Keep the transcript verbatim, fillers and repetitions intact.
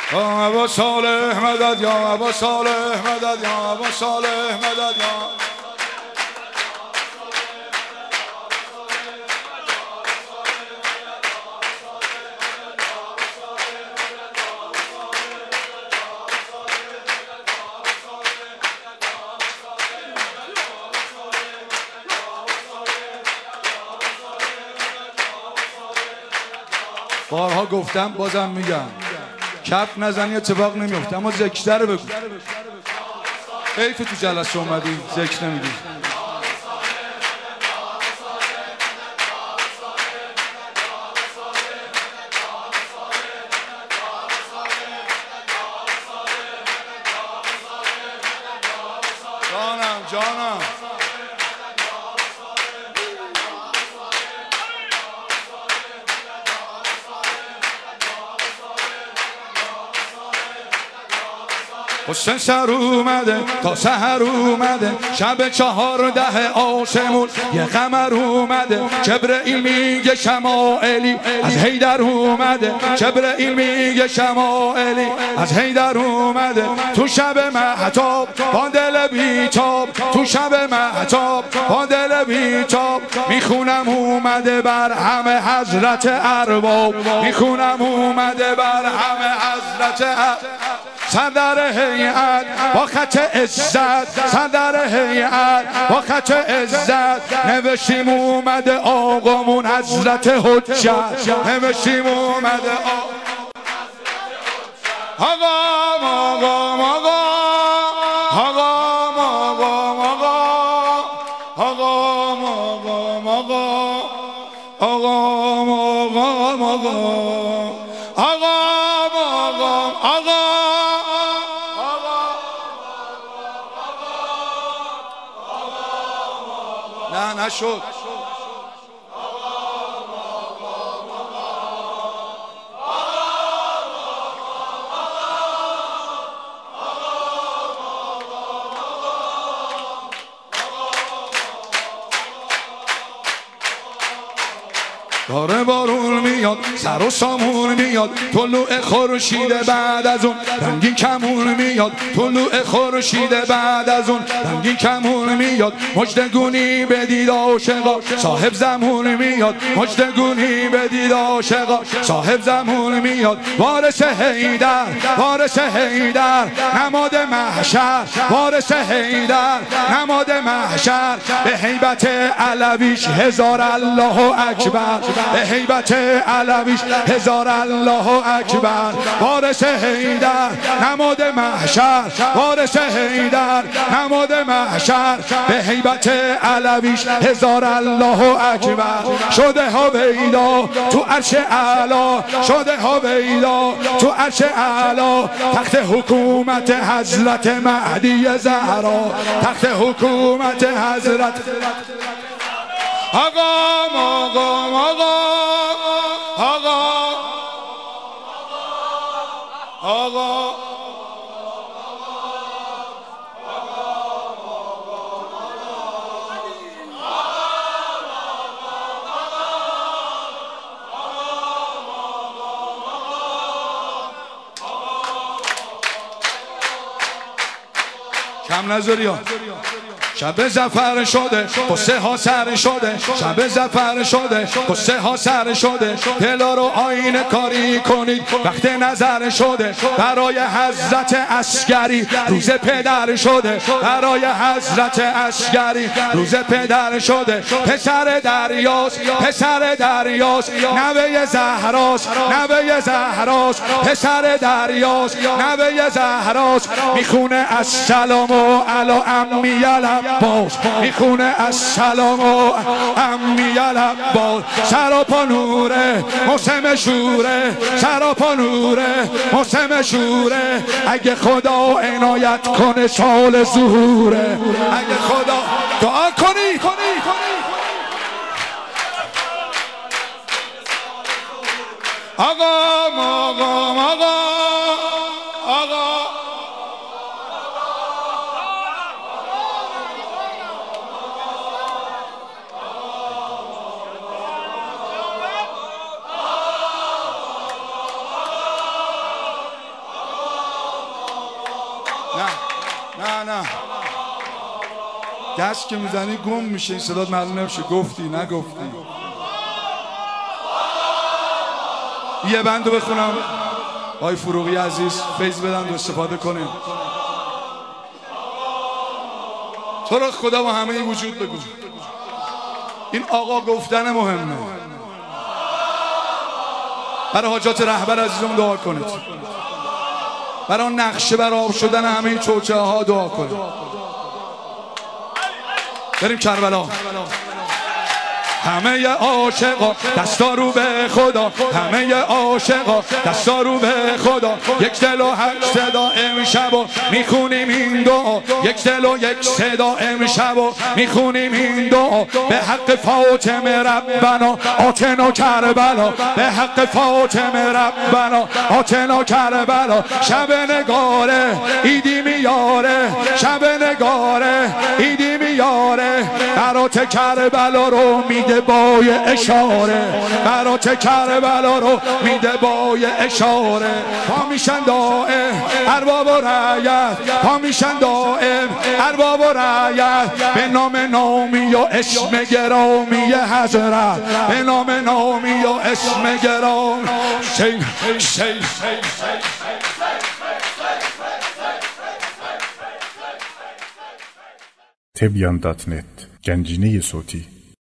یا ابا صالح مدد یا ابا صالح مدد یا ابا صالح مدد یا بارها گفتم بازم میگم کف نزنی اتفاق نمیفته، اما ذکر رو بگو. حیف تو جلسه اومدی ذکر نمیگی. جانم جانم حسین سر اومده تا سحر اومده، شب چهارده آسمون یه قمر اومده. جبرئیل میگه شمائلی از حیدر اومده، جبرئیل میگه شمائلی از حیدر اومده. تو شب مهتاب با دل بیتاب، تو شب مهتاب با دل بیتاب میخونم اومده بر همه حضرت ارباب، میخونم اومده بر همه حضرت ارباب. صدر هیئت با خط عزت، صدر هیئت با خط عزت نوشتیم اومده آقامون حضرت حجت، نوشتیم اومده آقام آقام آقام آقام آقام آقام آقام آقام آقام آقام آقام آقام نه نشد. داره بارون میاد سر و سامون میاد، طلوع خورشید بعد از اون رنگین کمون میاد، طلوع خورشید بعد از اون رنگین کمون میاد. مجدگونی بدید عاشقا صاحب زمون میاد، مجدگونی بدید عاشقا صاحب زمون میاد. وارث حیدر وارث حیدر نماد محشر، وارث حیدر نماد محشر. به هیبت علویش هزار الله اکبر، به هیبت علویش هزار الله اکبر. وارث حیدر نماد محشر، وارث حیدر نماد محشر. به هیبت علویش هزار الله اکبر. شده ها بیدا تو عرش اعلا، شده ها بیدا تو عرش اعلا. تخت حکومت حضرت مهدی زهرا، تخت حکومت حضرت آقام آقام آقام آقام آقام کم نذاری ها. شب زفر شده قصه ها سر شده، شب زفر شده قصه ها سر شده. دلا رو آینه کاری کنید وقت نظر شده، برای حضرت عسکری روز پدر شده، برای حضرت عسکری روز پدر شده. پسر دریاست پسر دریاست نوه زهراست، نوه زهراست پسر دریاست نوه زهراست. میخونه السلام و علی امی العباس، میخونه السلام و امی العباس. سراپا نوره موسم شوره، سراپا نوره موسم شوره. اگه خدا عنایت کنه سال ظهوره، اگه خدا دعا کنی کنی آقا آقا آقا آقا نه دست که میزنی گم میشه، این صدات معلوم نمیشه گفتی نگفتی. یه بندو بخونم آقای فروغی عزیز فیض بدن و استفاده کنیم. تو رو خدا با همه وجود بگو این آقا گفتن مهمه. برای حاجات رهبر عزیزم دعا کنید، برای نقشه بر آب شدن همه چوچه ها دعا کنید. بریم کربلا. همه عاشقا دستا رو به خدا، همه عاشقا دستا رو به خدا، یک دل و هشت صدا امشب و میخونیم این دعا، یک دل و یک صدا امشب و میخونیم این دعا. به حق فاطمه ربنا آتنا کربلا، به حق فاطمه ربنا آتنا کربلا. شب نگاره ایدی میاره، شب نگاره ایدی میاره، برات کربلا رو میده با یه اشاره، برات کربلا رو میده با یه اشاره. پا میشن دائم ارباب و رعیت، پا میشن دائم ارباب و رعیت، به نام نامی و اسم گرامی حضرت، به نام نامی و اسم گرامی. شی شی تبیان دات نت گنجینه صوتی.